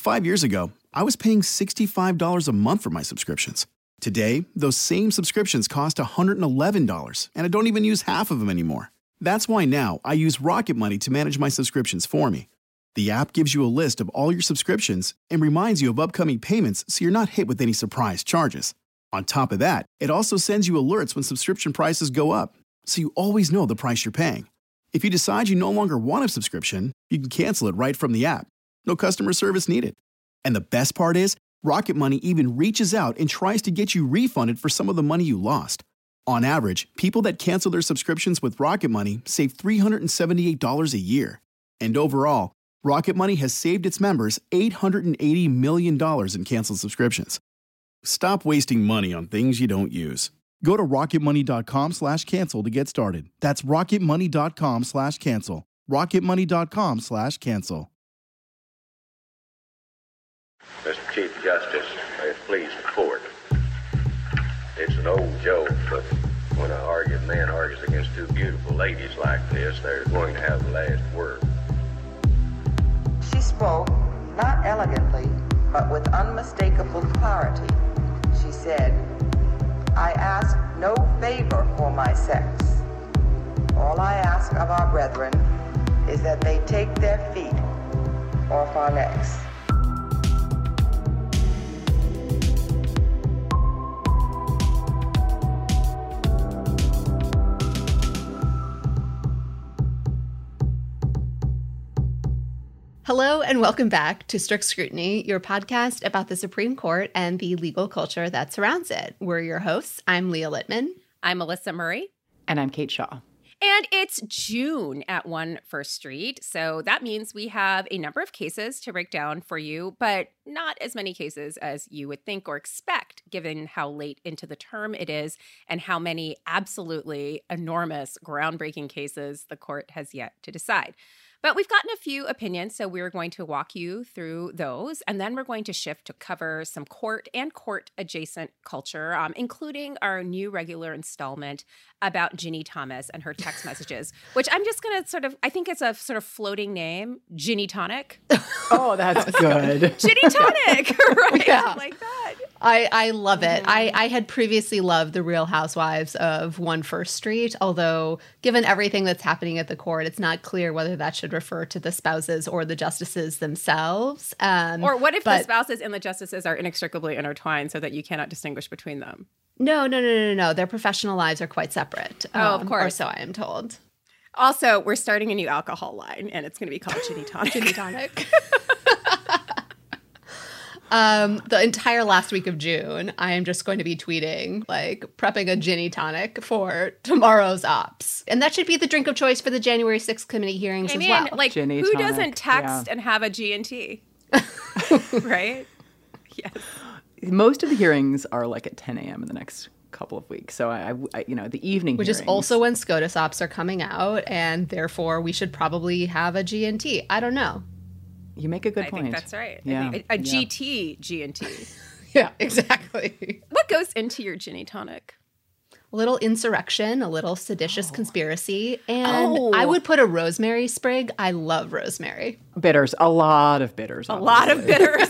5 years ago, I was paying $65 a month for my subscriptions. Today, those same subscriptions cost $111, and I don't even use half of them anymore. That's why now I use Rocket Money to manage my subscriptions for me. The app gives you a list of all your subscriptions and reminds you of upcoming payments so you're not hit with any surprise charges. On top of that, it also sends you alerts when subscription prices go up, so you always know the price you're paying. If you decide you no longer want a subscription, you can cancel it right from the app. No customer service needed. And the best part is, Rocket Money even reaches out and tries to get you refunded for some of the money you lost. On average, people that cancel their subscriptions with Rocket Money save $378 a year. And overall, Rocket Money has saved its members $880 million in canceled subscriptions. Stop wasting money on things you don't use. Go to rocketmoney.com/cancel to get started. That's rocketmoney.com/cancel. rocketmoney.com/cancel. Mr. Chief Justice, may it please the court. It's an old joke, but when an argued man argues against two beautiful ladies like this, they're going to have the last word. She spoke, not elegantly, but with unmistakable clarity. She said, "I ask no favor for my sex. All I ask of our brethren is that they take their feet off our necks." Hello and welcome back to Strict Scrutiny, your podcast about the Supreme Court and the legal culture that surrounds it. We're your hosts. I'm Leah Littman. I'm Melissa Murray. And I'm Kate Shaw. And it's June at 1 First Street, so that means we have a number of cases to break down for you, but not as many cases as you would think or expect, given how late into the term it is and how many absolutely enormous, groundbreaking cases the court has yet to decide. But we've gotten a few opinions, so we're going to walk you through those, and then we're going to shift to cover some court and court-adjacent culture, including our new regular installment about Ginny Thomas and her text messages, which I'm just going to I think it's a sort of floating name, Ginny Tonic. Oh, that's good. Ginny Tonic, right? Yeah. Like that. I love it. I had previously loved The Real Housewives of 1 First Street, although given everything that's happening at the court, it's not clear whether that should refer to the spouses or the justices themselves. Or what if the spouses and the justices are inextricably intertwined so that you cannot distinguish between them? No. Their professional lives are quite separate. Of course. Or so I am told. Also, we're starting a new alcohol line, and it's going to be called Ginny Tonic. Ginny Tonic. The entire last week of June, I am just going to be tweeting, prepping a Ginny Tonic for tomorrow's ops. And that should be the drink of choice for the January 6th committee hearings as well. Ginny who Tonic, doesn't text and have a G&T? Right? Yes. Most of the hearings are at 10 a.m. in the next couple of weeks. So I the evening Which hearings. is also when SCOTUS ops are coming out, and therefore we should probably have a G&T. I don't know. You make a good point. I think that's right. Yeah. A GT, G&T. Yeah, exactly. What goes into your Ginny Tonic? A little insurrection, a little seditious conspiracy, and I would put a rosemary sprig. I love rosemary. Bitters. A lot of bitters. A lot of bitters.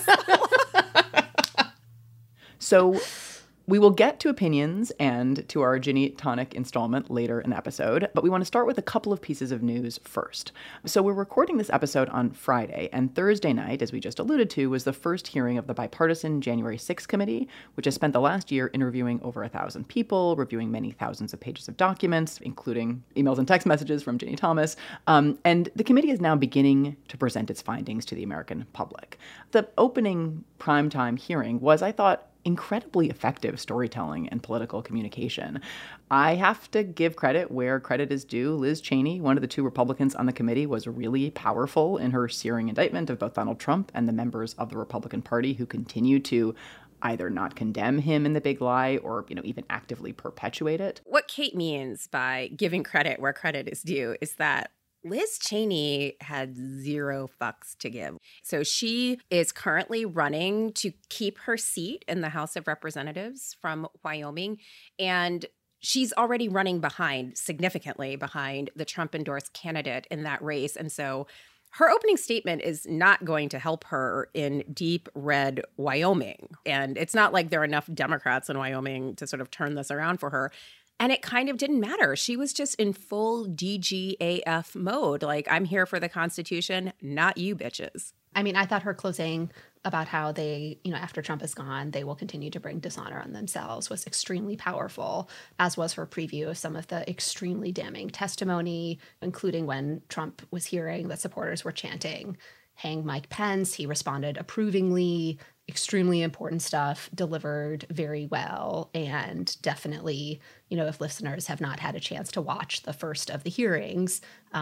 So we will get to opinions and to our Ginny Tonic installment later in the episode, but we want to start with a couple of pieces of news first. So we're recording this episode on Friday, and Thursday night, as we just alluded to, was the first hearing of the bipartisan January 6th committee, which has spent the last year interviewing over 1,000 people, reviewing many thousands of pages of documents, including emails and text messages from Ginny Thomas. And the committee is now beginning to present its findings to the American public. The opening primetime hearing was, I thought, incredibly effective storytelling and political communication. I have to give credit where credit is due. Liz Cheney, one of the two Republicans on the committee, was really powerful in her searing indictment of both Donald Trump and the members of the Republican Party who continue to either not condemn him in the big lie or, even actively perpetuate it. What Kate means by giving credit where credit is due is that Liz Cheney had zero fucks to give. So she is currently running to keep her seat in the House of Representatives from Wyoming. And she's already running significantly behind the Trump-endorsed candidate in that race. And so Her opening statement is not going to help her in deep red Wyoming. And it's not like there are enough Democrats in Wyoming to sort of turn this around for her. And it kind of didn't matter. She was just in full DGAF mode. Like, I'm here for the Constitution, not you bitches. I mean, I thought her closing about how they, after Trump is gone, they will continue to bring dishonor on themselves was extremely powerful, as was her preview of some of the extremely damning testimony, including when Trump was hearing that supporters were chanting, "Hang Mike Pence." He responded approvingly. Extremely important stuff, delivered very well. And definitely, if listeners have not had a chance to watch the first of the hearings,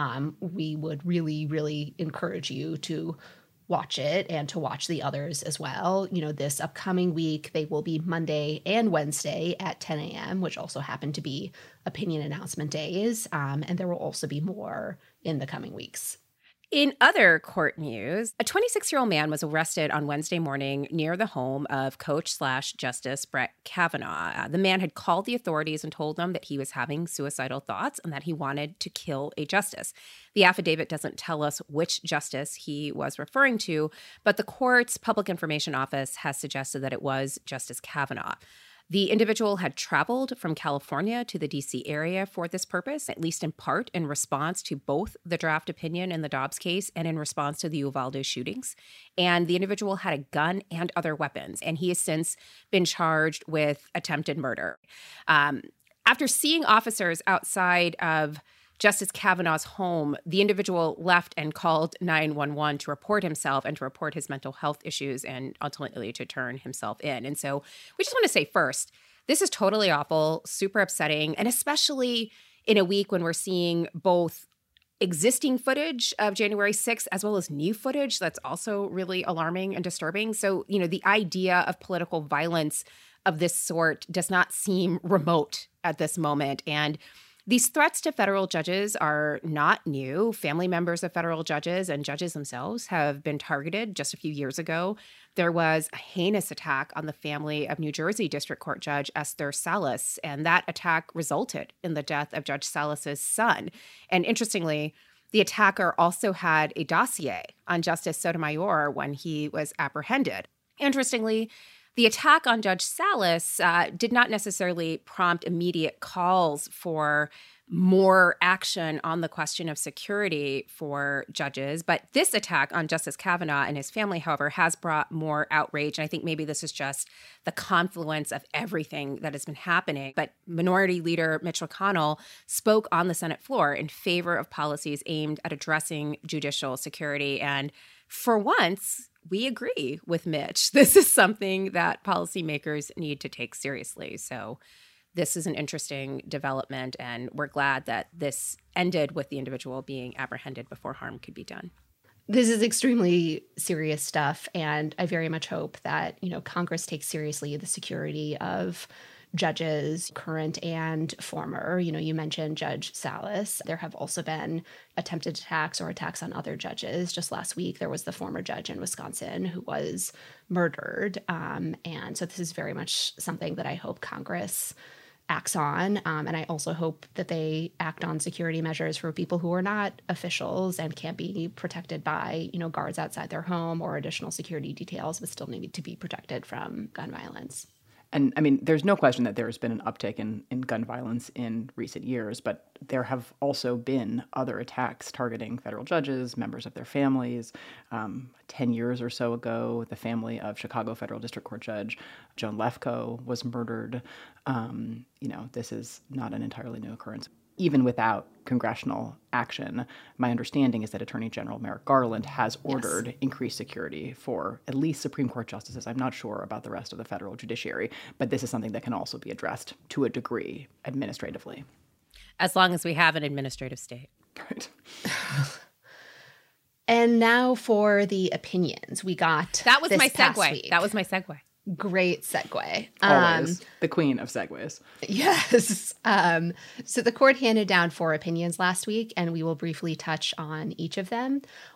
we would really, really encourage you to watch it and to watch the others as well. This upcoming week, they will be Monday and Wednesday at 10 a.m., which also happen to be opinion announcement days. And there will also be more in the coming weeks. In other court news, a 26-year-old man was arrested on Wednesday morning near the home of Coach/Justice Brett Kavanaugh. The man had called the authorities and told them that he was having suicidal thoughts and that he wanted to kill a justice. The affidavit doesn't tell us which justice he was referring to, but the court's public information office has suggested that it was Justice Kavanaugh. The individual had traveled from California to the D.C. area for this purpose, at least in part in response to both the draft opinion in the Dobbs case and in response to the Uvalde shootings. And the individual had a gun and other weapons, and he has since been charged with attempted murder. After seeing officers outside of Justice Kavanaugh's home, the individual left and called 911 to report himself and to report his mental health issues and ultimately to turn himself in. And so we just want to say first, this is totally awful, super upsetting, and especially in a week when we're seeing both existing footage of January 6th as well as new footage that's also really alarming and disturbing. So, the idea of political violence of this sort does not seem remote at this moment. And these threats to federal judges are not new. Family members of federal judges and judges themselves have been targeted. Just a few years ago, there was a heinous attack on the family of New Jersey District Court Judge Esther Salas, and that attack resulted in the death of Judge Salas's son. And interestingly, the attacker also had a dossier on Justice Sotomayor when he was apprehended. Interestingly, the attack on Judge Salas did not necessarily prompt immediate calls for more action on the question of security for judges. But this attack on Justice Kavanaugh and his family, however, has brought more outrage. And I think maybe this is just the confluence of everything that has been happening. But Minority Leader Mitch McConnell spoke on the Senate floor in favor of policies aimed at addressing judicial security. And for once, we agree with Mitch. This is something that policymakers need to take seriously. So this is an interesting development, and we're glad that this ended with the individual being apprehended before harm could be done. This is extremely serious stuff, and I very much hope that, Congress takes seriously the security of judges, current and former. You mentioned Judge Salas. There have also been attempted attacks or attacks on other judges. Just last week, there was the former judge in Wisconsin who was murdered. And so this is very much something that I hope Congress acts on. And I also hope that they act on security measures for people who are not officials and can't be protected by, guards outside their home or additional security details, but still need to be protected from gun violence. And I mean, there's no question that there's been an uptick in gun violence in recent years, but there have also been other attacks targeting federal judges, members of their families. 10 years or so ago, the family of Chicago Federal District Court Judge Joan Lefkoe was murdered. This is not an entirely new occurrence. Even without congressional action, my understanding is that Attorney General Merrick Garland has ordered increased security for at least Supreme Court justices. I'm not sure about the rest of the federal judiciary, but this is something that can also be addressed to a degree administratively. As long as we have an administrative state. Right. And now for the opinions. We got That was this my past segue. week. That was my segue. Great segue. Always the queen of segues. Yes. So the court handed down 4 opinions last week, and we will briefly touch on each of them.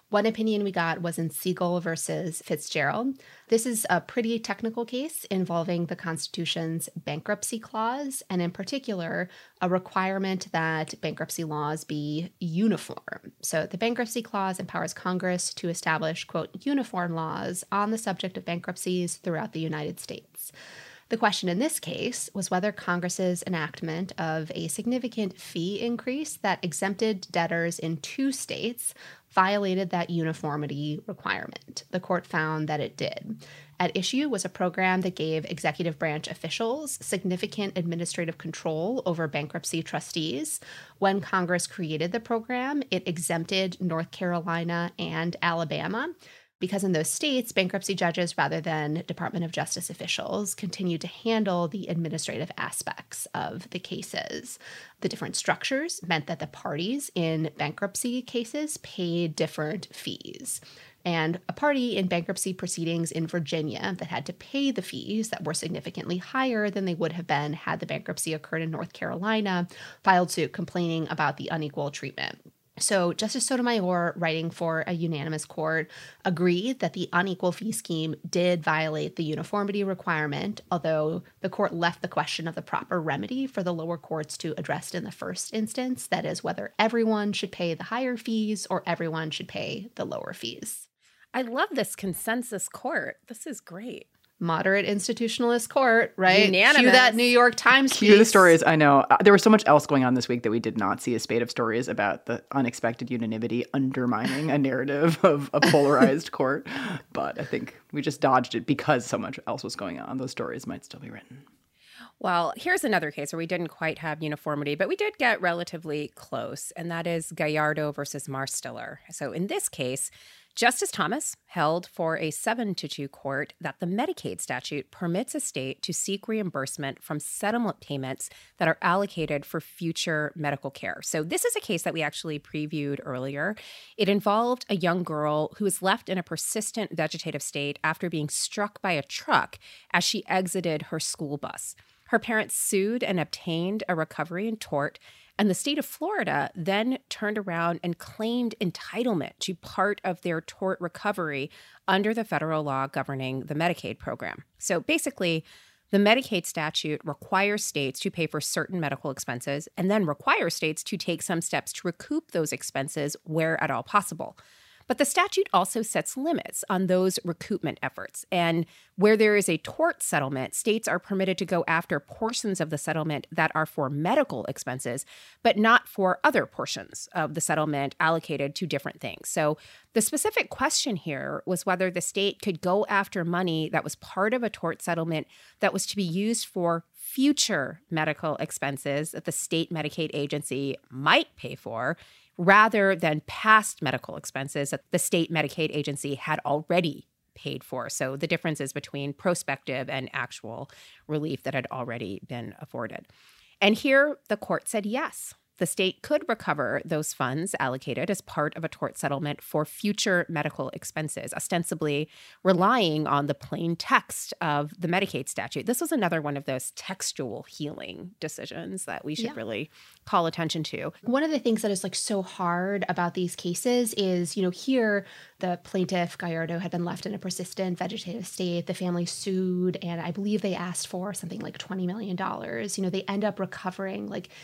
One opinion we got was in Siegel versus Fitzgerald. This is a pretty technical case involving the Constitution's bankruptcy clause, and in particular, a requirement that bankruptcy laws be uniform. So the bankruptcy clause empowers Congress to establish, quote, uniform laws on the subject of bankruptcies throughout the United States. The question in this case was whether Congress's enactment of a significant fee increase that exempted debtors in 2 states violated that uniformity requirement. The court found that it did. At issue was a program that gave executive branch officials significant administrative control over bankruptcy trustees. When Congress created the program, it exempted North Carolina and Alabama, because in those states, bankruptcy judges, rather than Department of Justice officials, continued to handle the administrative aspects of the cases. The different structures meant that the parties in bankruptcy cases paid different fees. And a party in bankruptcy proceedings in Virginia that had to pay the fees that were significantly higher than they would have been had the bankruptcy occurred in North Carolina filed suit complaining about the unequal treatment. So Justice Sotomayor, writing for a unanimous court, agreed that the unequal fee scheme did violate the uniformity requirement, although the court left the question of the proper remedy for the lower courts to address in the first instance, that is, whether everyone should pay the higher fees or everyone should pay the lower fees. I love this consensus court. This is great. Moderate institutionalist court, right? Unanimous. Cue that New York Times Cue the piece. stories. I know. There was so much else going on this week that we did not see a spate of stories about the unexpected unanimity undermining a narrative of a polarized court. But I think we just dodged it because so much else was going on. Those stories might still be written. Well, here's another case where we didn't quite have uniformity, but we did get relatively close, and that is Gallardo versus Marsteller. So in this case, Justice Thomas held for a 7-2 court that the Medicaid statute permits a state to seek reimbursement from settlement payments that are allocated for future medical care. So this is a case that we actually previewed earlier. It involved a young girl who was left in a persistent vegetative state after being struck by a truck as she exited her school bus. Her parents sued and obtained a recovery in tort, and the state of Florida then turned around and claimed entitlement to part of their tort recovery under the federal law governing the Medicaid program. So basically, the Medicaid statute requires states to pay for certain medical expenses and then requires states to take some steps to recoup those expenses where at all possible. But the statute also sets limits on those recoupment efforts. And where there is a tort settlement, states are permitted to go after portions of the settlement that are for medical expenses, but not for other portions of the settlement allocated to different things. So the specific question here was whether the state could go after money that was part of a tort settlement that was to be used for future medical expenses that the state Medicaid agency might pay for, rather than past medical expenses that the state Medicaid agency had already paid for. So the differences between prospective and actual relief that had already been afforded. And here the court said yes. The state could recover those funds allocated as part of a tort settlement for future medical expenses, ostensibly relying on the plain text of the Medicaid statute. This was another one of those textual healing decisions that we should really call attention to. One of the things that is so hard about these cases is, here the plaintiff, Gallardo, had been left in a persistent vegetative state. The family sued, and I believe they asked for something like $20 million. They end up recovering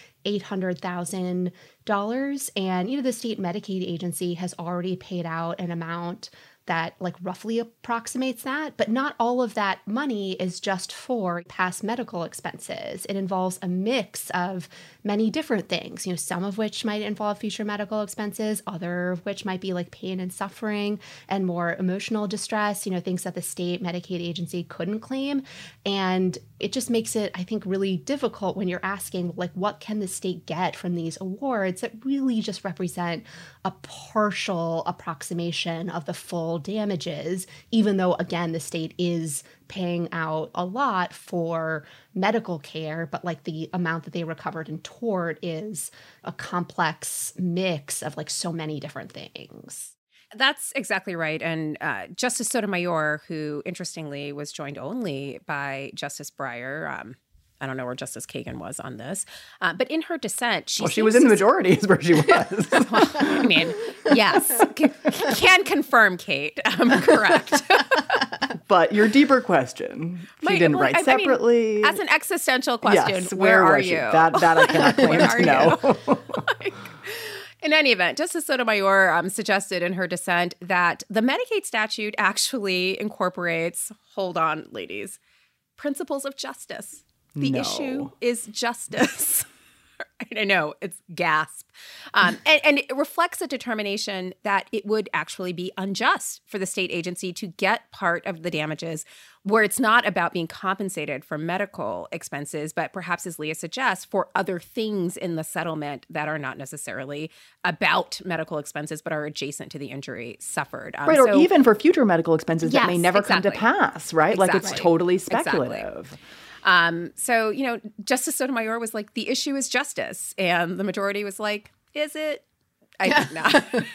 $800,000. And, the state Medicaid agency has already paid out an amount that roughly approximates that, but not all of that money is just for past medical expenses. It involves a mix of many different things, some of which might involve future medical expenses, other of which might be pain and suffering and more emotional distress, things that the state Medicaid agency couldn't claim. And it just makes it, I think, really difficult when you're asking, what can the state get from these awards that really just represent a partial approximation of the full damages, even though, again, the state is paying out a lot for medical care, but the amount that they recovered in tort is a complex mix of so many different things. That's exactly right. And Justice Sotomayor, who interestingly was joined only by Justice Breyer, I don't know where Justice Kagan was on this. But in her dissent, she was in the majority is where she was. I mean, yes. Can confirm, Kate. Correct. But your deeper question, she didn't write separately. As an existential question, yes, where are you? That I cannot claim to know. In any event, Justice Sotomayor suggested in her dissent that the Medicaid statute actually incorporates, hold on, ladies, principles of justice. The issue is justice. I know, it's gasp. And it reflects a determination that it would actually be unjust for the state agency to get part of the damages where it's not about being compensated for medical expenses, but perhaps, as Leah suggests, for other things in the settlement that are not necessarily about medical expenses, but are adjacent to the injury suffered. Right, or even for future medical expenses that may never come to pass, right? Exactly. Like it's totally speculative. Exactly. So, Justice Sotomayor was like, the issue is justice. And the majority was like, is it? I think not.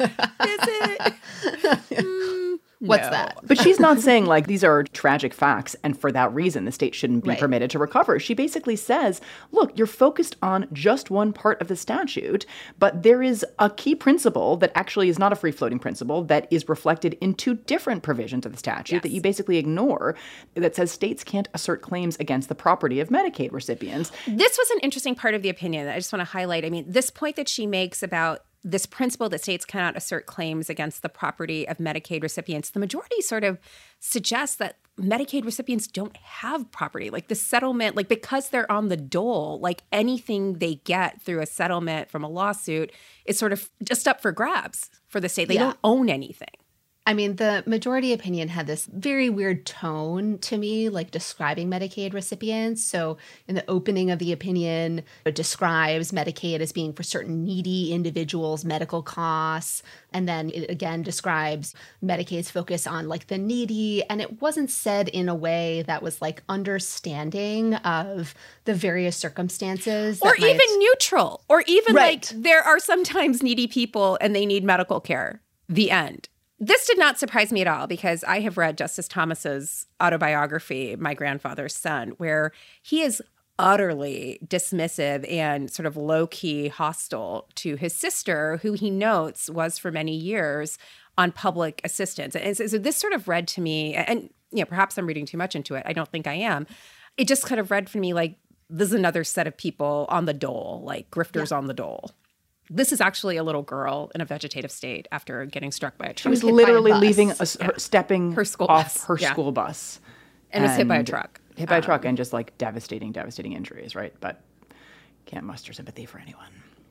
Is it? What's that? But she's not saying like these are tragic facts and for that reason the state shouldn't be permitted to recover. She basically says, look, you're focused on just one part of the statute, but there is a key principle that actually is not a free-floating principle that is reflected in two different provisions of the statute that you basically ignore that says states can't assert claims against the property of Medicaid recipients. This was an interesting part of the opinion that I just want to highlight. I mean, this point that she makes about this principle that states cannot assert claims against the property of Medicaid recipients, the majority sort of suggests that Medicaid recipients don't have property. Like the settlement, like because they're on the dole, like anything they get through a settlement from a lawsuit is sort of just up for grabs for the state. They don't own anything. I mean, the majority opinion had this very weird tone to me, like describing Medicaid recipients. So in the opening of the opinion, it describes Medicaid as being for certain needy individuals' medical costs. And then it again describes Medicaid's focus on like the needy. And it wasn't said in a way that was like understanding of the various circumstances. Or even neutral. Or even like there are sometimes needy people and they need medical care. The end. This did not surprise me at all because I have read Justice Thomas's autobiography, My Grandfather's Son, where he is utterly dismissive and sort of low-key hostile to his sister, who he notes was for many years on public assistance. And so this sort of read to me, and perhaps I'm reading too much into it. I don't think I am. It just kind of read for me like this is another set of people on the dole, like grifters on the dole. This is actually a little girl in a vegetative state after getting struck by a truck. She was literally leaving, stepping her school off bus. her school bus. And was hit by a truck. Hit by a truck and just like devastating injuries, right? But can't muster sympathy for anyone.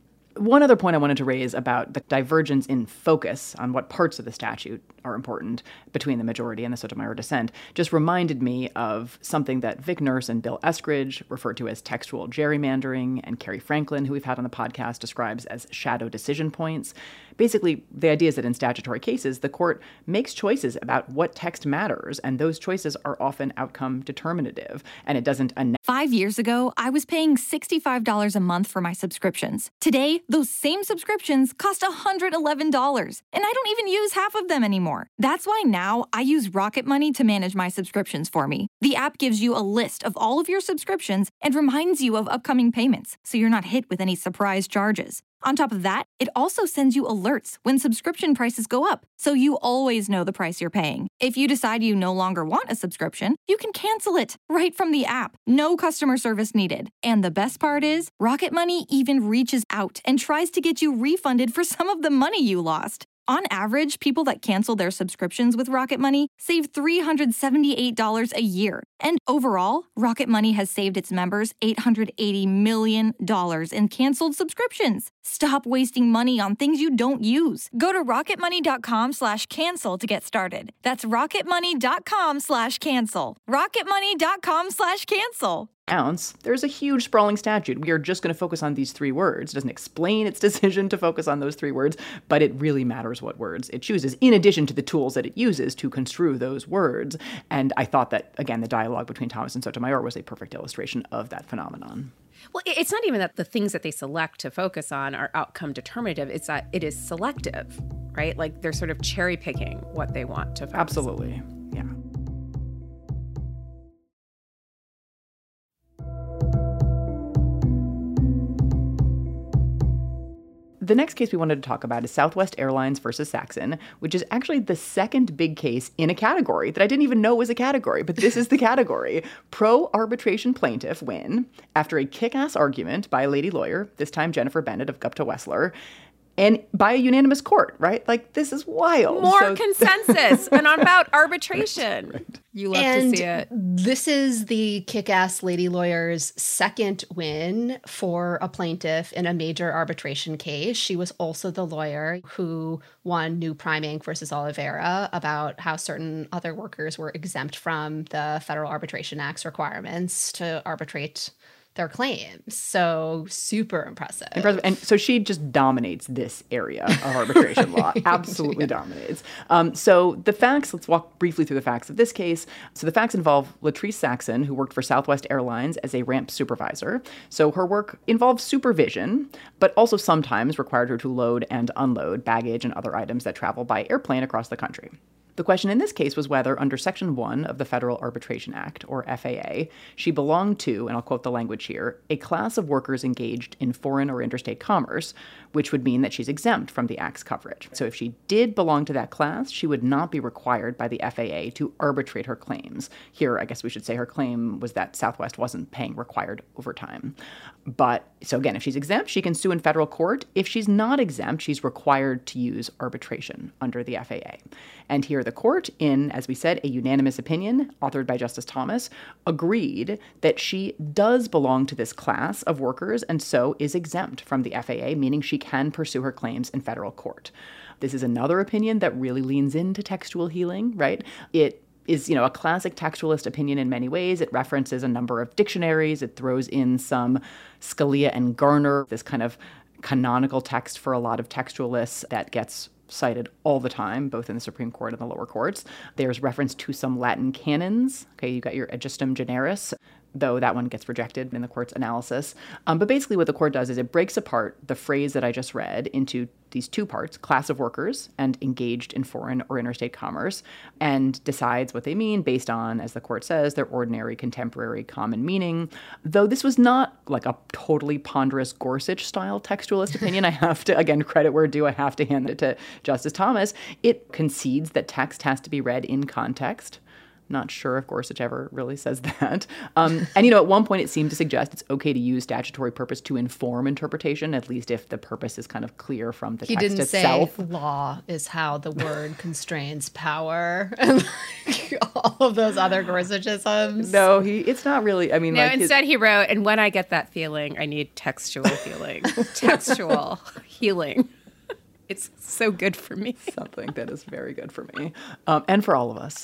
One other point I wanted to raise about the divergence in focus on what parts of the statute are important between the majority and the Sotomayor dissent just reminded me of something that Vic Nurse and Bill Eskridge referred to as textual gerrymandering, and Kerry Franklin, who we've had on the podcast, describes as shadow decision points. Basically, the idea is that in statutory cases, the court makes choices about what text matters, and those choices are often outcome determinative, and it doesn't 5 years ago, I was paying $65 a month for my subscriptions. Today, those same subscriptions cost $111, and I don't even use half of them anymore. That's why now I use Rocket Money to manage my subscriptions for me. The app gives you a list of all of your subscriptions and reminds you of upcoming payments, so you're not hit with any surprise charges. On top of that, it also sends you alerts when subscription prices go up, so you always know the price you're paying. If you decide you no longer want a subscription, you can cancel it right from the app. No customer service needed. And the best part is, Rocket Money even reaches out and tries to get you refunded for some of the money you lost. On average, people that cancel their subscriptions with Rocket Money save $378 a year. And overall, Rocket Money has saved its members $880 million in canceled subscriptions. Stop wasting money on things you don't use. Go to rocketmoney.com/cancel to get started. That's rocketmoney.com/cancel. rocketmoney.com/cancel. There's a huge sprawling statute. We are just going to focus on these 3 words. It doesn't explain its decision to focus on those 3 words, but it really matters what words it chooses, in addition to the tools that it uses to construe those words. And I thought that, again, the dialogue between Thomas and Sotomayor was a perfect illustration of that phenomenon. Well, it's not even that the things that they select to focus on are outcome determinative. It's that it is selective, right? Like they're sort of cherry picking what they want to focus on. Absolutely. Yeah. The next case we wanted to talk about is Southwest Airlines versus Saxon, which is actually the second big case in a category that I didn't even know was a category, but this is the category. Pro-arbitration plaintiff win after a kick-ass argument by a lady lawyer, this time Jennifer Bennett of Gupta Wessler, and by a unanimous court, right? Like, this is wild. More consensus and on about arbitration. Right. You love to see it. This is the kick-ass lady lawyer's second win for a plaintiff in a major arbitration case. She was also the lawyer who won New Prime Inc. versus Oliveira about how certain other workers were exempt from the Federal Arbitration Act's requirements to arbitrate their claims. So super impressive. And so she just dominates this area of arbitration law. Absolutely dominates. So the facts, let's walk briefly through the facts of this case. So the facts involve Latrice Saxon, who worked for Southwest Airlines as a ramp supervisor. So her work involved supervision, but also sometimes required her to load and unload baggage and other items that travel by airplane across the country. The question in this case was whether, under Section 1 of the Federal Arbitration Act, or FAA, she belonged to, and I'll quote the language here, a class of workers engaged in foreign or interstate commerce, which would mean that she's exempt from the Act's coverage. So if she did belong to that class, she would not be required by the FAA to arbitrate her claims. Here, I guess we should say her claim was that Southwest wasn't paying required overtime. But, so again, if she's exempt, she can sue in federal court. If she's not exempt, she's required to use arbitration under the FAA. And here the court, in, as we said, a unanimous opinion authored by Justice Thomas, agreed that she does belong to this class of workers and so is exempt from the FAA, meaning she can pursue her claims in federal court. This is another opinion that really leans into textual healing, right? It is, a classic textualist opinion in many ways. It references a number of dictionaries. It throws in some Scalia and Garner, this kind of canonical text for a lot of textualists that gets cited all the time, both in the Supreme Court and the lower courts. There's reference to some Latin canons. Okay, you got your Agistum Generis, though that one gets rejected in the court's analysis. But basically what the court does is it breaks apart the phrase that I just read into these two parts, class of workers and engaged in foreign or interstate commerce, and decides what they mean based on, as the court says, their ordinary, contemporary, common meaning. Though this was not like a totally ponderous Gorsuch-style textualist opinion, I have to, again, credit where due, I have to hand it to Justice Thomas. It concedes that text has to be read in context. Not sure if Gorsuch ever really says that. And, at one point it seemed to suggest it's okay to use statutory purpose to inform interpretation, at least if the purpose is kind of clear from the text itself. He didn't say law is how the word constrains power and all of those other Gorsuchisms. No, it's not really. I mean, no, instead he wrote, and when I get that feeling, I need textual healing. Textual healing. It's so good for me. Something that is very good for me and for all of us.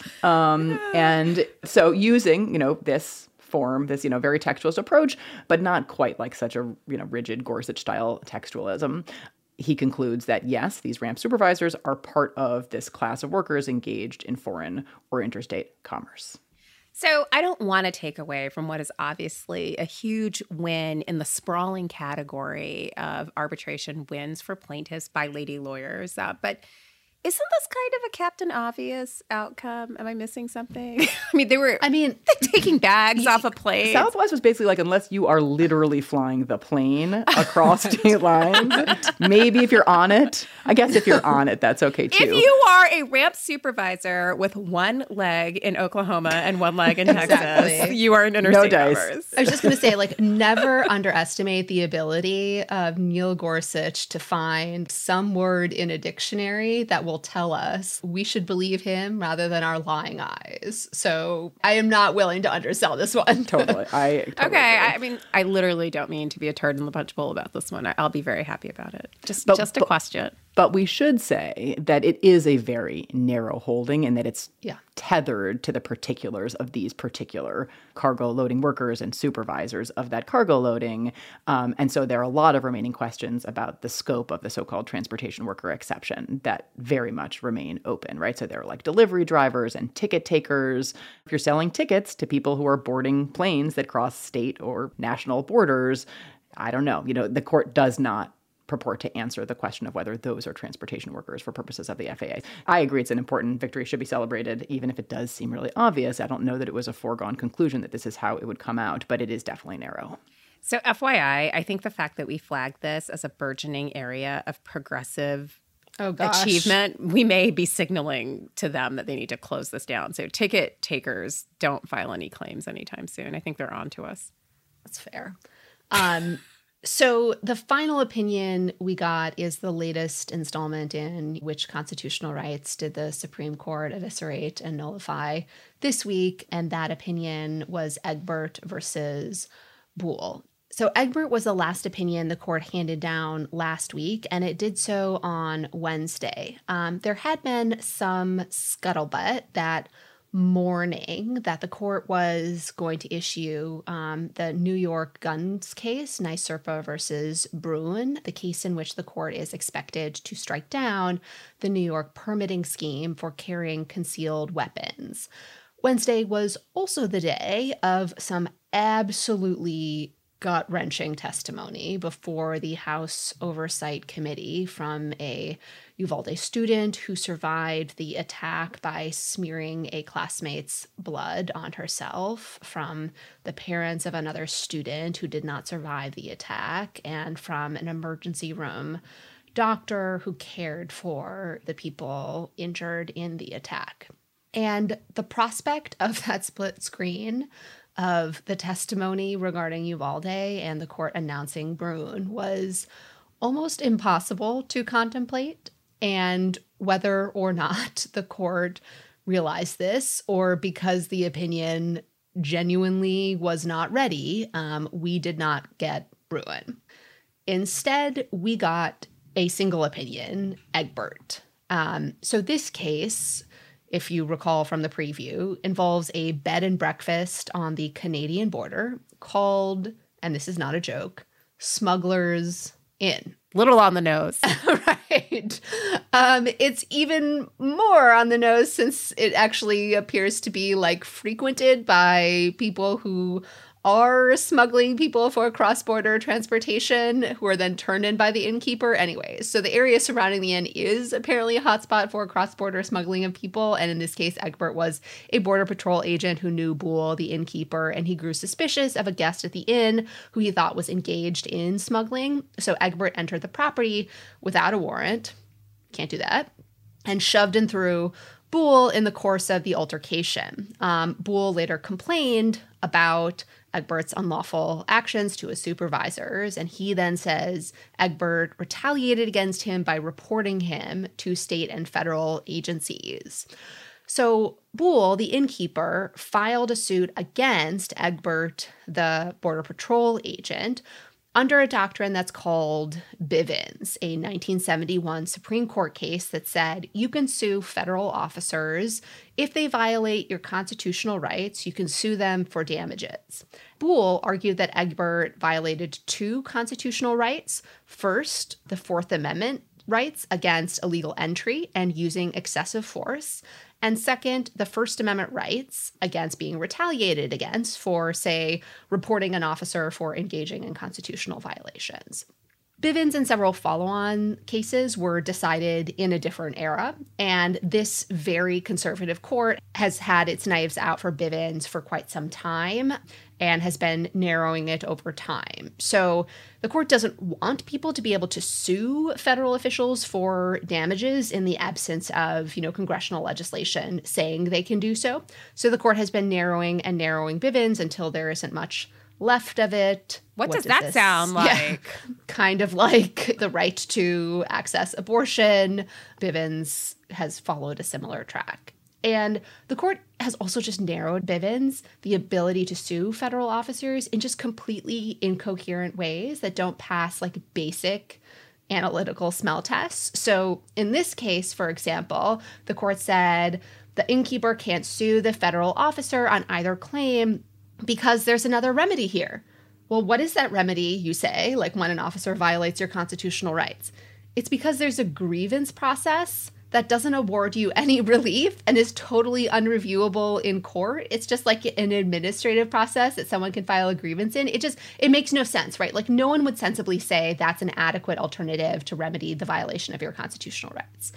And so using, this form, this, very textualist approach, but not quite like such a, rigid Gorsuch-style textualism, he concludes that, yes, these ramp supervisors are part of this class of workers engaged in foreign or interstate commerce. So I don't want to take away from what is obviously a huge win in the sprawling category of arbitration wins for plaintiffs by lady lawyers. But isn't this kind of a Captain Obvious outcome? Am I missing something? They were taking bags off a plane. Southwest was basically like, unless you are literally flying the plane across state lines, maybe if you're on it. I guess if you're on it, that's okay too. If you are a ramp supervisor with one leg in Oklahoma and one leg in Texas, you are an interstate commerce. I was just going to say, never underestimate the ability of Neil Gorsuch to find some word in a dictionary that will tell us we should believe him rather than our lying eyes. So I am not willing to undersell this one. Totally. Okay. Agree. I literally don't mean to be a turd in the punch bowl about this one. I'll be very happy about it. Just a question. But we should say that it is a very narrow holding and that it's tethered to the particulars of these particular cargo loading workers and supervisors of that cargo loading. And so there are a lot of remaining questions about the scope of the so-called transportation worker exception that very much remain open, right? So there are delivery drivers and ticket takers. If you're selling tickets to people who are boarding planes that cross state or national borders, I don't know. The court does not purport to answer the question of whether those are transportation workers for purposes of the FAA. I agree it's an important victory, should be celebrated, even if it does seem really obvious. I don't know that it was a foregone conclusion that this is how it would come out, but it is definitely narrow. So FYI, I think the fact that we flagged this as a burgeoning area of progressive achievement, we may be signaling to them that they need to close this down. So ticket takers, don't file any claims anytime soon. I think they're on to us. That's fair. So the final opinion we got is the latest installment in which constitutional rights did the Supreme Court eviscerate and nullify this week. And that opinion was Egbert versus Boole. So Egbert was the last opinion the court handed down last week, and it did so on Wednesday. There had been some scuttlebutt that morning that the court was going to issue the New York guns case, NYSERPA versus Bruen, the case in which the court is expected to strike down the New York permitting scheme for carrying concealed weapons. Wednesday was also the day of some absolutely gut-wrenching testimony before the House Oversight Committee from a Uvalde student who survived the attack by smearing a classmate's blood on herself, from the parents of another student who did not survive the attack, and from an emergency room doctor who cared for the people injured in the attack. And the prospect of that split screen of the testimony regarding Uvalde and the court announcing Bruen was almost impossible to contemplate. And whether or not the court realized this, or because the opinion genuinely was not ready, we did not get Bruen. Instead, we got a single opinion, Egbert. So this case, if you recall from the preview, involves a bed and breakfast on the Canadian border called, and this is not a joke, Smuggler's Inn. Little on the nose. Right. It's even more on the nose since it actually appears to be like frequented by people who are smuggling people for cross-border transportation, who are then turned in by the innkeeper. Anyways, so the area surrounding the inn is apparently a hotspot for cross-border smuggling of people. And in this case, Egbert was a Border Patrol agent who knew Boole, the innkeeper, and he grew suspicious of a guest at the inn who he thought was engaged in smuggling. So Egbert entered the property without a warrant. Can't do that. And shoved in through Boole in the course of the altercation. Boole later complained about Egbert's unlawful actions to his supervisors, and he then says Egbert retaliated against him by reporting him to state and federal agencies. So Boole, the innkeeper, filed a suit against Egbert, the Border Patrol agent, under a doctrine that's called Bivens, a 1971 Supreme Court case that said you can sue federal officers if they violate your constitutional rights. You can sue them for damages. Boole argued that Egbert violated two constitutional rights. First, the Fourth Amendment rights against illegal entry and using excessive force. And second, the First Amendment rights against being retaliated against for, say, reporting an officer for engaging in constitutional violations. Bivens and several follow-on cases were decided in a different era, and this very conservative court has had its knives out for Bivens for quite some time and has been narrowing it over time. So the court doesn't want people to be able to sue federal officials for damages in the absence of, congressional legislation saying they can do so. So the court has been narrowing and narrowing Bivens until there isn't much left of it. What does that sound like? Yeah, kind of like the right to access abortion. Bivens has followed a similar track. And the court has also just narrowed Bivens, the ability to sue federal officers, in just completely incoherent ways that don't pass like basic analytical smell tests. So in this case, for example, the court said the innkeeper can't sue the federal officer on either claim because there's another remedy here. Well, what is that remedy, you say, like when an officer violates your constitutional rights? It's because there's a grievance process that doesn't award you any relief and is totally unreviewable in court. It's just like an administrative process that someone can file a grievance in. It makes no sense, right? Like no one would sensibly say that's an adequate alternative to remedy the violation of your constitutional rights.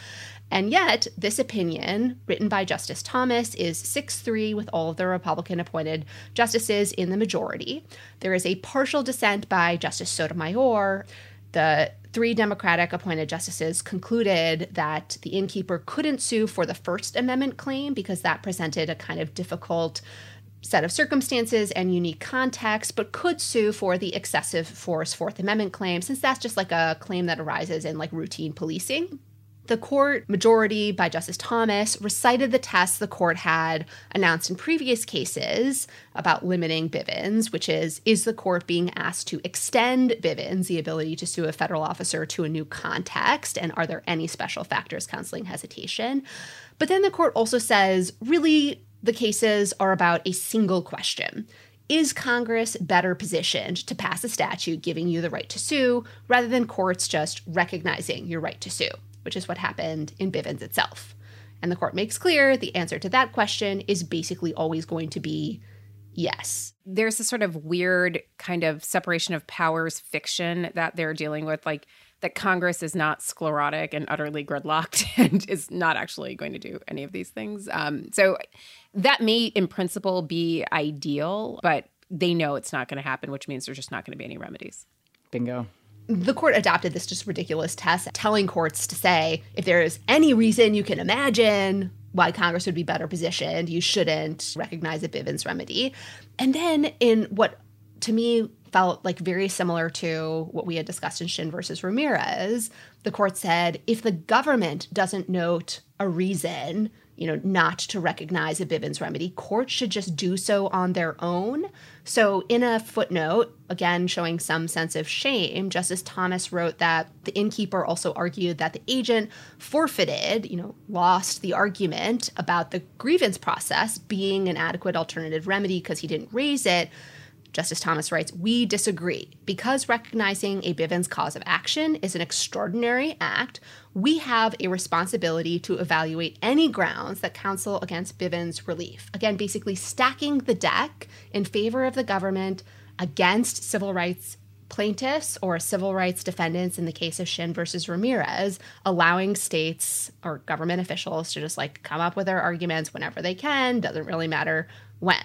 And yet, this opinion, written by Justice Thomas, is 6-3 with all of the Republican-appointed justices in the majority. There is a partial dissent by Justice Sotomayor. The 3 Democratic-appointed justices concluded that the innkeeper couldn't sue for the First Amendment claim because that presented a kind of difficult set of circumstances and unique context, but could sue for the excessive force Fourth Amendment claim, since that's just like a claim that arises in like routine policing. The court majority by Justice Thomas recited the tests the court had announced in previous cases about limiting Bivens, which is the court being asked to extend Bivens, the ability to sue a federal officer, to a new context, and are there any special factors counseling hesitation? But then the court also says, really, the cases are about a single question. Is Congress better positioned to pass a statute giving you the right to sue rather than courts just recognizing your right to sue, which is what happened in Bivens itself? And the court makes clear the answer to that question is basically always going to be yes. There's this sort of weird kind of separation of powers fiction that they're dealing with, like that Congress is not sclerotic and utterly gridlocked and is not actually going to do any of these things. So that may, in principle, be ideal, but they know it's not going to happen, which means there's just not going to be any remedies. Bingo. The court adopted this just ridiculous test, telling courts to say, if there is any reason you can imagine why Congress would be better positioned, you shouldn't recognize a Bivens remedy. And then in what, to me, felt like very similar to what we had discussed in Shin versus Ramirez, the court said, if the government doesn't note a reason, not to recognize a Bivens remedy, courts should just do so on their own. So in a footnote, again, showing some sense of shame, Justice Thomas wrote that the innkeeper also argued that the agent forfeited, lost the argument about the grievance process being an adequate alternative remedy because he didn't raise it. Justice Thomas writes, we disagree. Because recognizing a Bivens cause of action is an extraordinary act, we have a responsibility to evaluate any grounds that counsel against Bivens relief. Again, basically stacking the deck in favor of the government against civil rights plaintiffs or civil rights defendants in the case of Shin versus Ramirez, allowing states or government officials to just come up with their arguments whenever they can, doesn't really matter when.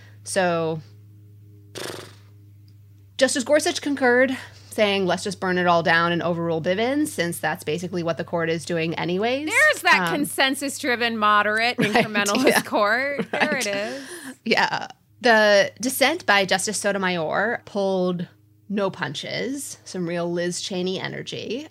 So Justice Gorsuch concurred, saying, let's just burn it all down and overrule Bivens, since that's basically what the court is doing anyways. There's that consensus-driven, moderate, incrementalist court. There it is. Yeah. The dissent by Justice Sotomayor pulled no punches, some real Liz Cheney energy,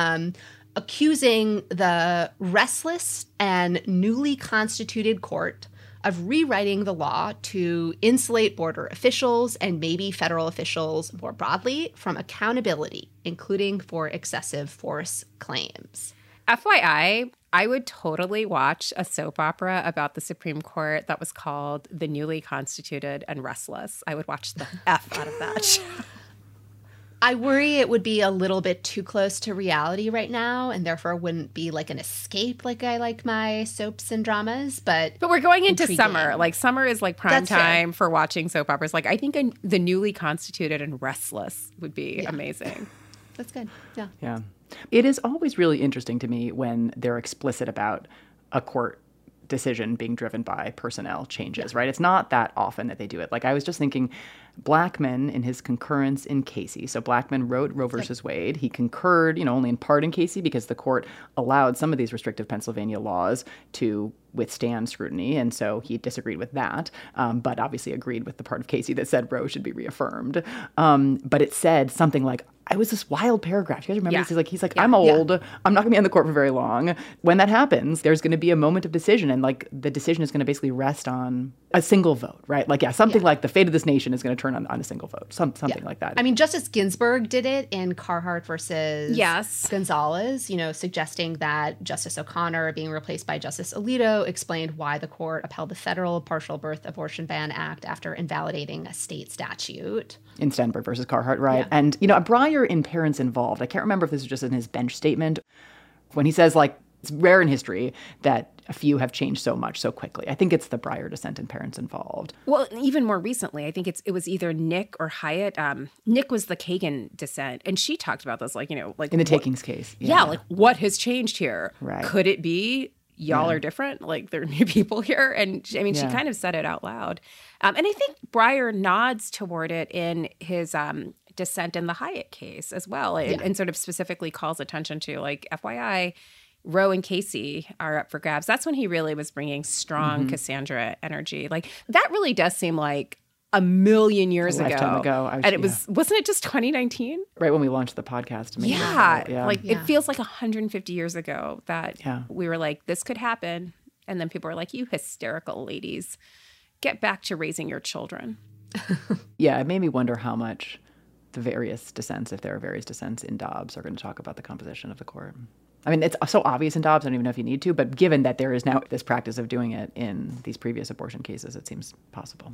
accusing the restless and newly constituted court of rewriting the law to insulate border officials and maybe federal officials more broadly from accountability, including for excessive force claims. FYI, I would totally watch a soap opera about the Supreme Court that was called The Newly Constituted and Restless. I would watch the F out of that show. I worry it would be a little bit too close to reality right now, and therefore wouldn't be like an escape like I like my soaps and dramas. But we're going into intriguing. Summer. Summer is prime time for watching soap operas. I think The Newly Constituted and Restless would be amazing. That's good. Yeah. Yeah. It is always really interesting to me when they're explicit about a court decision being driven by personnel changes, right? It's not that often that they do it. I was just thinking, Blackmun in his concurrence in Casey. So Blackmun wrote Roe versus Wade. He concurred, only in part in Casey because the court allowed some of these restrictive Pennsylvania laws to withstand scrutiny. And so he disagreed with that, but obviously agreed with the part of Casey that said Roe should be reaffirmed. But it said something like, it was this wild paragraph. You guys remember this? He's like, I'm old. I'm not going to be on the court for very long. When that happens, there's going to be a moment of decision. And the decision is going to basically rest on a single vote, right? Something like the fate of this nation is going to turn on a single vote. Something like that. I mean, Justice Ginsburg did it in Carhart versus Gonzalez, suggesting that Justice O'Connor, being replaced by Justice Alito, explained why the court upheld the federal partial birth abortion ban act after invalidating a state statute. In Stenberg versus Carhart, right? Yeah. And, Breyer in Parents Involved, I can't remember if this was just in his bench statement, when he says, It's rare in history that a few have changed so much so quickly. I think it's the Breyer descent and parents involved. Well, even more recently, I think it was either Nick or Hyatt. Nick was the Kagan descent, and she talked about this, like in the Takings case. Yeah, like what has changed here? Right. Could it be y'all are different? Like there are new people here, and I mean, she kind of said it out loud, and I think Breyer nods toward it in his dissent in the Hyatt case as well, and sort of specifically calls attention to like FYI. Roe and Casey are up for grabs. That's when he really was bringing strong Cassandra energy. Like that really does seem like a million years ago. Lifetime ago. And it wasn't it just 2019? Right when we launched the podcast. It feels like 150 years ago that we were like, this could happen. And then people were like, you hysterical ladies, get back to raising your children. Yeah, it made me wonder how much the various dissents, if there are various dissents in Dobbs, are going to talk about the composition of the court. I mean, it's so obvious in Dobbs, I don't even know if you need to, but given that there is now this practice of doing it in these previous abortion cases, it seems possible.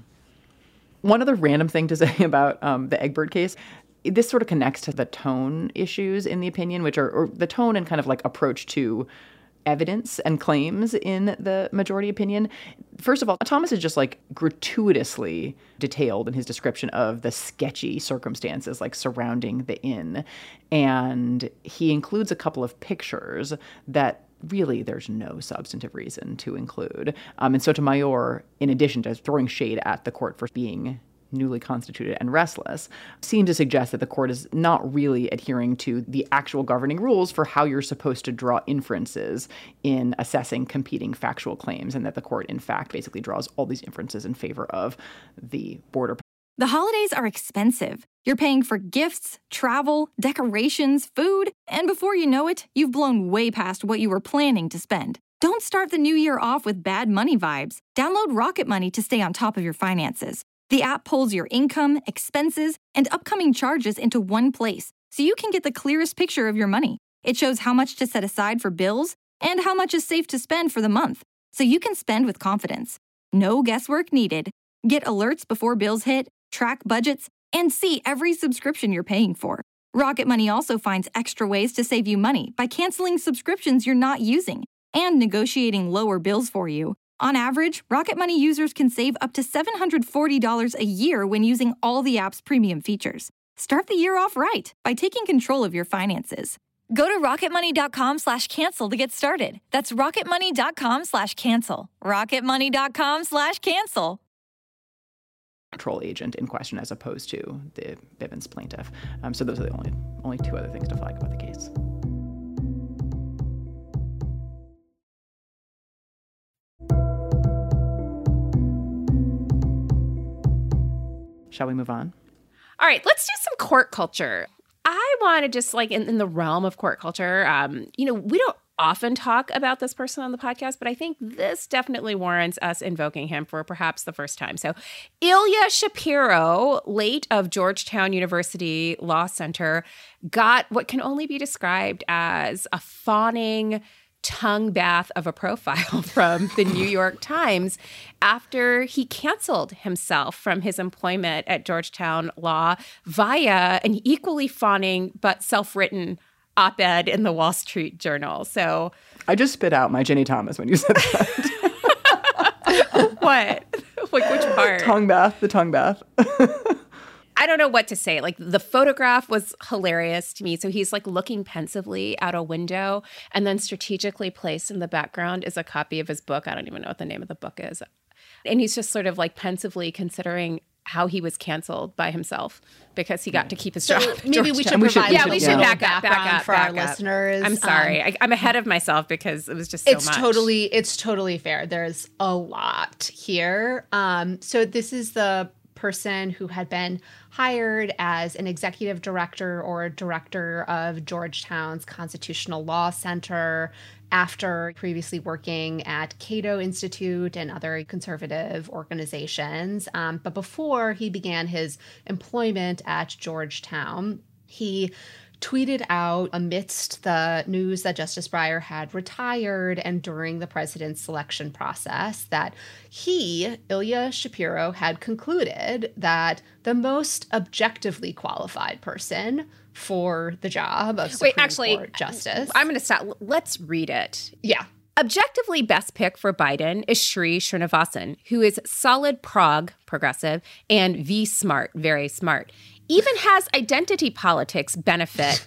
One other random thing to say about the Egbert case, this sort of connects to the tone issues in the opinion, which are or the tone and kind of like approach to evidence and claims in the majority opinion. First of all, Thomas is just like gratuitously detailed in his description of the sketchy circumstances like surrounding the inn. And he includes a couple of pictures that really there's no substantive reason to include. And Sotomayor, in addition to throwing shade at the court for being newly constituted and restless, seem to suggest that the court is not really adhering to the actual governing rules for how you're supposed to draw inferences in assessing competing factual claims, and that the court, in fact, basically draws all these inferences in favor of the border. The holidays are expensive. You're paying for gifts, travel, decorations, food, and before you know it, you've blown way past what you were planning to spend. Don't start the new year off with bad money vibes. Download Rocket Money to stay on top of your finances. The app pulls your income, expenses, and upcoming charges into one place, so you can get the clearest picture of your money. It shows how much to set aside for bills and how much is safe to spend for the month, so you can spend with confidence. No guesswork needed. Get alerts before bills hit, track budgets, and see every subscription you're paying for. Rocket Money also finds extra ways to save you money by canceling subscriptions you're not using and negotiating lower bills for you. On average, Rocket Money users can save up to $740 a year when using all the app's premium features. Start the year off right by taking control of your finances. Go to rocketmoney.com/cancel to get started. That's rocketmoney.com/cancel. rocketmoney.com/cancel. Control agent in question as opposed to the Bivens plaintiff. So those are the only two other things to flag about the case. Shall we move on? All right, let's do some court culture. I want to just like in the realm of court culture, we don't often talk about this person on the podcast, but I think this definitely warrants us invoking him for perhaps the first time. So Ilya Shapiro, late of Georgetown University Law Center, got what can only be described as a fawning tongue bath of a profile from the New York Times after he canceled himself from his employment at Georgetown Law via an equally fawning but self-written op-ed in the Wall Street Journal. So I just spit out my Ginny Thomas when you said that. What? Like which part? The tongue bath. I don't know what to say. Like the photograph was hilarious to me. So he's like looking pensively out a window, and then strategically placed in the background is a copy of his book. I don't even know what the name of the book is. And he's just sort of like pensively considering how he was canceled by himself because he got to keep his job. Maybe we should provide we should back up for our listeners. I'm sorry. I'm ahead of myself because it was just so much. It's totally fair. There's a lot here. So this is the person who had been hired as an executive director or director of Georgetown's Constitutional Law Center after previously working at Cato Institute and other conservative organizations. But before he began his employment at Georgetown, he tweeted out amidst the news that Justice Breyer had retired and during the president's selection process that he, Ilya Shapiro, had concluded that the most objectively qualified person for the job of Supreme Court Justice. I'm going to stop. Let's read it. Yeah. Objectively best pick for Biden is Sri Srinivasan, who is solid progressive, and V-smart, very smart. Even has identity politics benefit.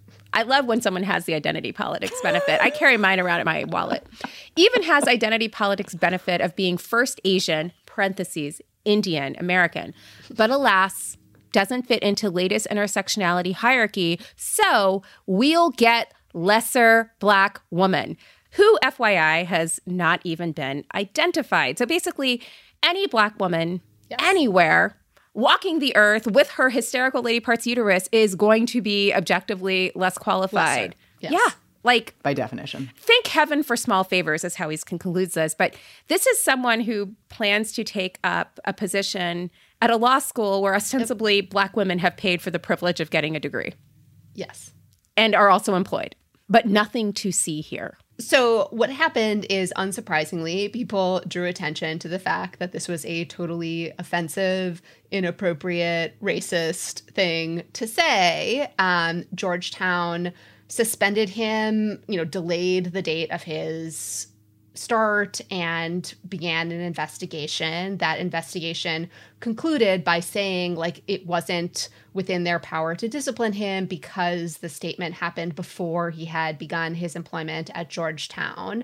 I love when someone has the identity politics benefit. I carry mine around in my wallet. Even has identity politics benefit of being first Asian, parentheses, Indian, American. But alas, doesn't fit into latest intersectionality hierarchy, so we'll get lesser Black woman, who, FYI, has not even been identified. So basically, any Black woman anywhere walking the earth with her hysterical lady parts uterus is going to be objectively less qualified. Yes. Yeah. Like, by definition. Thank heaven for small favors is how he concludes this. But this is someone who plans to take up a position at a law school where ostensibly Black women have paid for the privilege of getting a degree. Yes. And are also employed. But nothing to see here. So what happened is, unsurprisingly, people drew attention to the fact that this was a totally offensive, inappropriate, racist thing to say. Georgetown suspended him, delayed the date of his start and began an investigation. That investigation concluded by saying, it wasn't within their power to discipline him because the statement happened before he had begun his employment at Georgetown,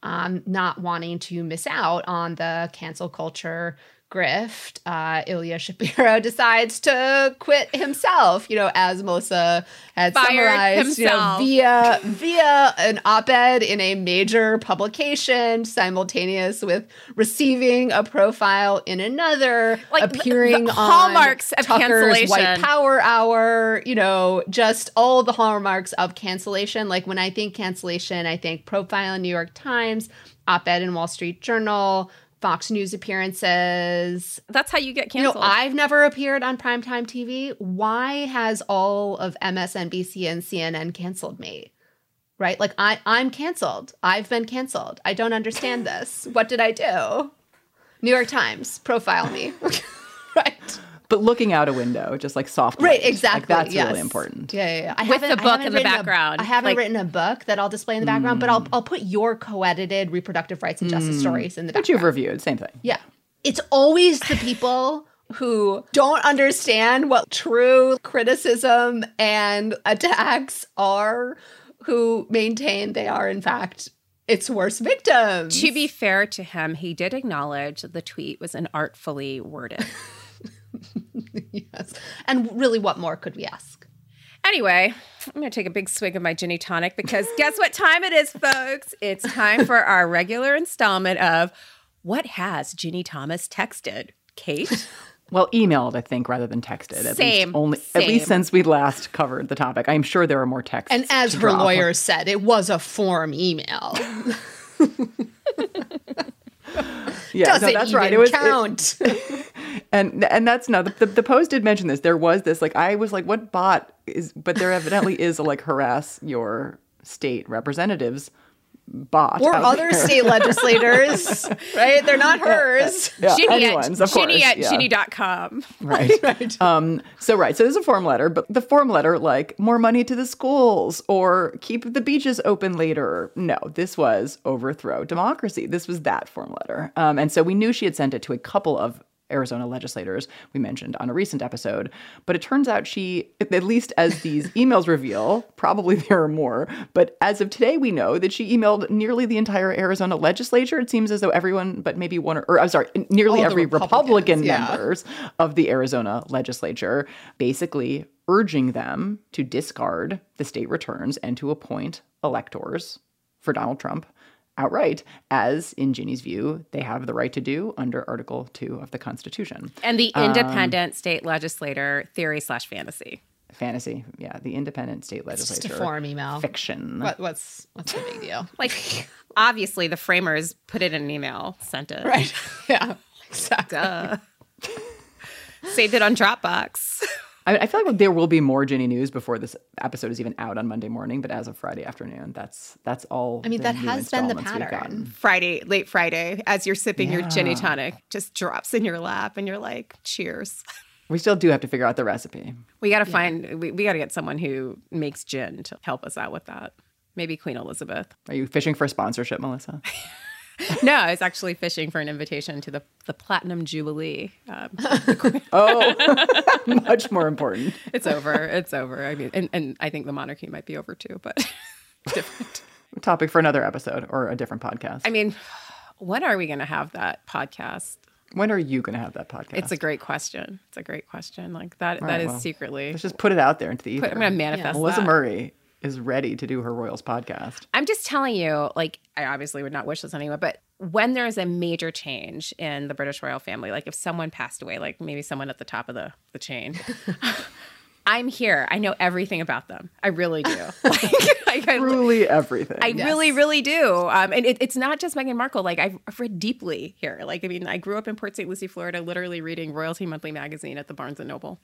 not wanting to miss out on the cancel culture grift. Ilya Shapiro decides to quit himself, as Melissa had summarized, via an op-ed in a major publication, simultaneous with receiving a profile in another, appearing the on hallmarks of Tucker's cancellation. White Power Hour, just all the hallmarks of cancellation. Like, when I think cancellation, I think profile in New York Times, op-ed in Wall Street Journal, Fox News appearances. That's how you get canceled. I've never appeared on primetime TV. Why has all of MSNBC and CNN canceled me? Right? I'm canceled. I've been canceled. I don't understand this. What did I do? New York Times, profile me. Right. But looking out a window, just soft right, light. exactly. That's really important. Yeah. With the book in the background. I haven't written a book that I'll display in the background, but I'll put your co-edited reproductive rights and justice stories in the background. But you've reviewed, same thing. Yeah. It's always the people who don't understand what true criticism and attacks are, who maintain they are, in fact, its worst victims. To be fair to him, he did acknowledge the tweet was inartfully worded. Yes. And really, what more could we ask? Anyway, I'm going to take a big swig of my Ginny Tonic because guess what time it is, folks? It's time for our regular installment of What Has Ginny Thomas Texted? Kate? Well, emailed, I think, rather than texted. Same. At least since we last covered the topic. I'm sure there are more texts. And as her lawyer said, it was a form email. Yeah, Doesn't that's even right. It was count. And that's the Post did mention this. There was this I was like, what bot is? But there evidently is a harass your state representatives bot or out other there. state legislators, right? They're not hers. Yeah, Ginny anyone's, at, of course. Ginny at Yeah. Ginny.com. Right. Right. So there's a form letter, but the form letter, more money to the schools or keep the beaches open later. No, this was overthrow democracy. This was that form letter. And so we knew she had sent it to a couple of Arizona legislators we mentioned on a recent episode. But it turns out she, at least as these emails reveal, probably there are more, but as of today, we know that she emailed nearly the entire Arizona legislature. It seems as though everyone, but maybe nearly every Republican members of the Arizona legislature, basically urging them to discard the state returns and to appoint electors for Donald Trump outright, as, in Ginny's view, they have the right to do under Article 2 of the Constitution. And the independent state legislator theory/fantasy. Fantasy, yeah. The independent state legislature. It's just a form email. Fiction. What's the big deal? Obviously, the framers put it in an email, sent it. Right. Yeah, exactly. Saved it on Dropbox. I feel like there will be more Ginny news before this episode is even out on Monday morning, but as of Friday afternoon, that's all. I mean, the that new has been the installments we've pattern. gotten. Late Friday, as you're sipping your Ginny Yeah. tonic, just drops in your lap and you're like, cheers. We still do have to figure out the recipe. We got to find, we got to get someone who makes gin to help us out with that. Maybe Queen Elizabeth. Are you fishing for sponsorship, Melissa? No, I was actually fishing for an invitation to the Platinum Jubilee. Oh, much more important. It's over. It's over. I mean, and I think the monarchy might be over too, but different. Topic for another episode or a different podcast. I mean, when are we going to have that podcast? When are you going to have that podcast? It's a great question. It's a great question. Like that. All that right, is well, secretly. Let's just put it out there into the ether. I'm going to manifest Melissa that. Murray is ready to do her Royals podcast. I'm just telling you, like, I obviously would not wish this on anyone, but when there's a major change in the British royal family, like if someone passed away, like maybe someone at the top of the chain, I'm here. I know everything about them. I really do. Truly everything. I really, really do. And it's not just Meghan Markle. Like, I've read deeply here. Like, I mean, I grew up in Port St. Lucie, Florida, literally reading Royalty Monthly magazine at the Barnes & Noble.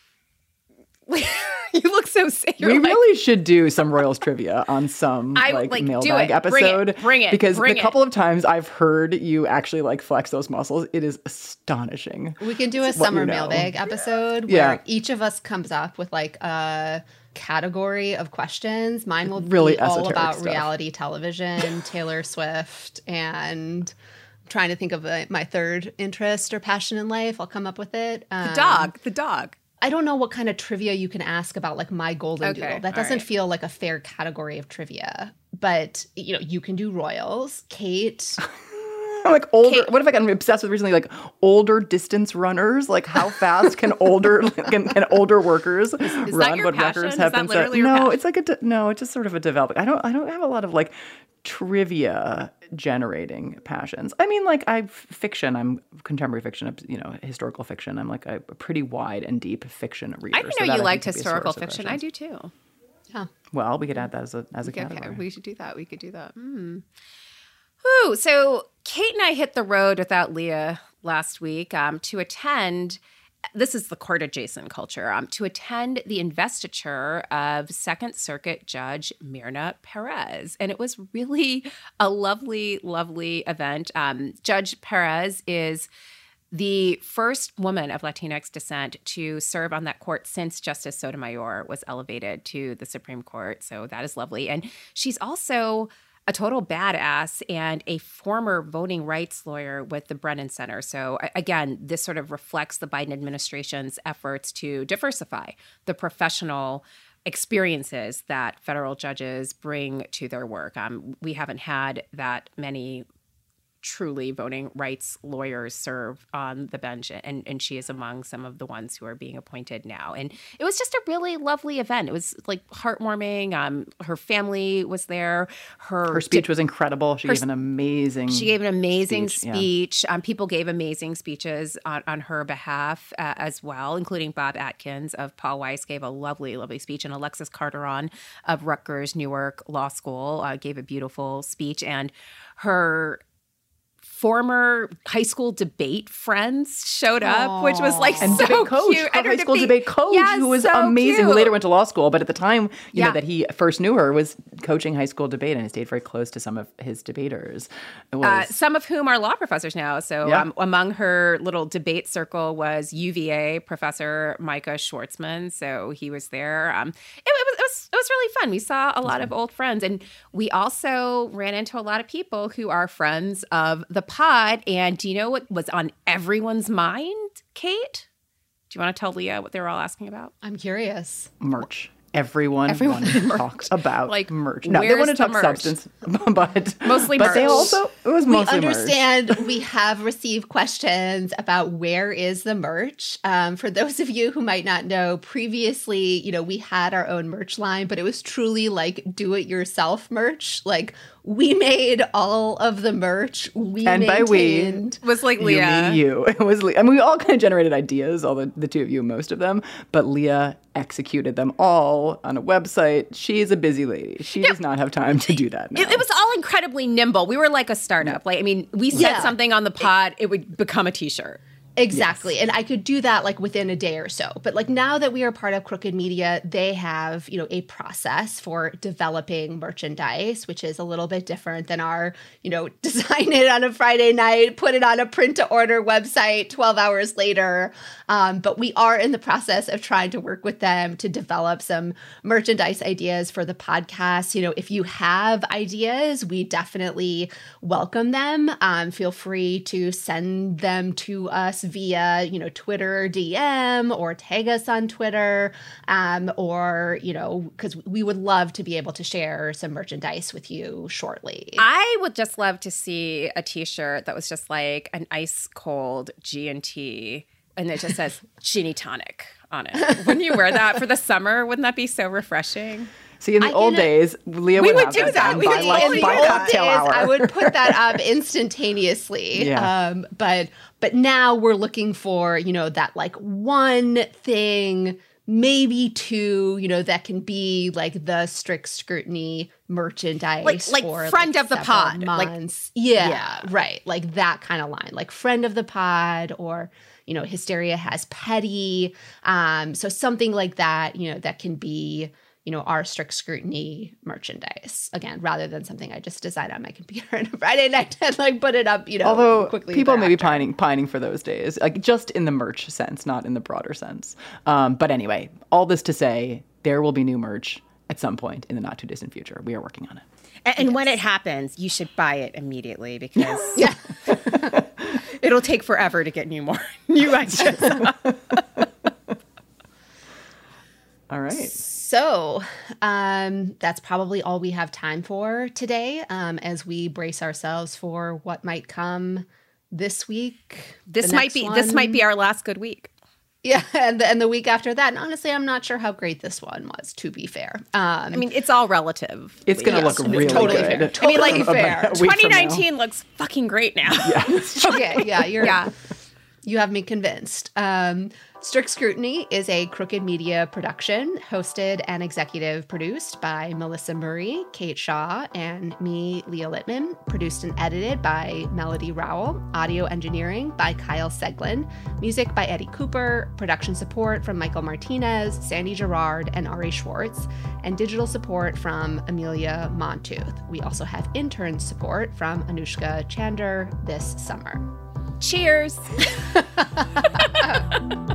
You look so sick. We really should do some Royals trivia on some mailbag episode. Bring it. Because the couple of times I've heard you actually flex those muscles, it is astonishing. We can do a summer mailbag episode where each of us comes up with a category of questions. Mine will really be all about stuff. reality television, Taylor Swift, and I'm trying to think of my third interest or passion in life. I'll come up with it. The dog. I don't know what kind of trivia you can ask about my golden doodle. That doesn't feel like a fair category of trivia. But, you can do royals. Kate. Older. What if I got obsessed with recently older distance runners? How fast can older workers run? What records have been set? No, it's it's just sort of a developing. I don't have a lot of trivia generating passions. I mean, I'm contemporary fiction, historical fiction. I'm a pretty wide and deep fiction reader. I didn't know you liked historical fiction. I do too. Yeah. Well, we could add that as a category. Okay, we should do that. We could do that. Ooh, so Kate and I hit the road without Leah last week to attend. This is the court adjacent culture, to attend the investiture of Second Circuit Judge Myrna Perez. And it was really a lovely, lovely event. Judge Perez is the first woman of Latinx descent to serve on that court since Justice Sotomayor was elevated to the Supreme Court. So that is lovely. And she's also a total badass and a former voting rights lawyer with the Brennan Center. So again, this sort of reflects the Biden administration's efforts to diversify the professional experiences that federal judges bring to their work. We haven't had that many truly voting rights lawyers serve on the bench, and she is among some of the ones who are being appointed now. And it was just a really lovely event. It was heartwarming. Her family was there. Her speech was incredible. She gave an amazing speech. Yeah. People gave amazing speeches on her behalf as well, including Bob Atkins of Paul Weiss gave a lovely, lovely speech, and Alexis Carteron of Rutgers Newark Law School gave a beautiful speech, and her former high school debate friends showed up, which was and so debate coach, cute. And high school debate coach, who was amazing, cute. Who later went to law school. But at the time, you know, that he first knew her was coaching high school debate, and he stayed very close to some of his debaters. Some of whom are law professors now. So among her little debate circle was UVA professor Micah Schwartzman. So he was there. It was really fun. We saw a lot of old friends, and we also ran into a lot of people who are friends of the pod. And do you know what was on everyone's mind, Kate? Do you want to tell Leah what they were all asking about? I'm curious. Merch. Everyone wanted to talk about merch. No, they wanted to talk substance, but mostly merch. But it was mostly merch. We understand we have received questions about where is the merch. For those of you who might not know, previously, we had our own merch line, but it was truly do-it-yourself merch. We made all of the merch. By we was Leah. You. It was Leah. I mean, we all kind of generated ideas, all the two of you, most of them, but Leah executed them all on a website. She is a busy lady. She does not have time to do that now. It was all incredibly nimble. We were like a startup. We said something on the pod, it would become a t-shirt. Exactly. Yes. And I could do that like within a day or so. But like now that we are part of Crooked Media, they have, you know, a process for developing merchandise, which is a little bit different than our, you know, design it on a Friday night, put it on a print to order website 12 hours later. But we are in the process of trying to work with them to develop some merchandise ideas for the podcast. You know, if you have ideas, we definitely welcome them. Feel free to send them to us via, you know, Twitter DM or tag us on Twitter, or, you know, because we would love to be able to share some merchandise with you shortly. I would just love to see a t-shirt that was just like an ice cold G&T and it just says Ginny Tonic on it. Wouldn't you wear that for the summer? Wouldn't that be so refreshing? See, in the old days, Leah would have do that. by cocktail hour. I would put that up instantaneously. Yeah. But now we're looking for, you know, that like one thing, maybe two, you know, that can be like the strict scrutiny merchandise, like for friend like of the several pod, months. like Yeah, right, like that kind of line, like friend of the pod, or, you know, Hysteria has petty. So something like that, you know, that can be, you know, our strict scrutiny merchandise, again, rather than something I just design on my computer on a Friday night and like put it up, you know, although quickly. People may be thereafter. pining for those days, like just in the merch sense, not in the broader sense. But anyway, all this to say, there will be new merch at some point in the not too distant future. We are working on it. And when it happens, you should buy it immediately because it'll take forever to get new ideas. All right. So that's probably all we have time for today, as we brace ourselves for what might come this week. This might be our last good week. Yeah, and the week after that. And honestly, I'm not sure how great this one was, to be fair. I mean, it's all relative. It's going to look really totally good. fair. Totally fair. A week from now. 2019 looks fucking great now. Yeah. Okay, yeah, you have me convinced. Strict Scrutiny is a Crooked Media production, hosted and executive produced by Melissa Murray, Kate Shaw, and me, Leah Littman. Produced and edited by Melody Rowell. Audio engineering by Kyle Seglin. Music by Eddie Cooper. Production support from Michael Martinez, Sandy Gerard, and Ari Schwartz. And digital support from Amelia Montooth. We also have intern support from Anushka Chander this summer. Cheers.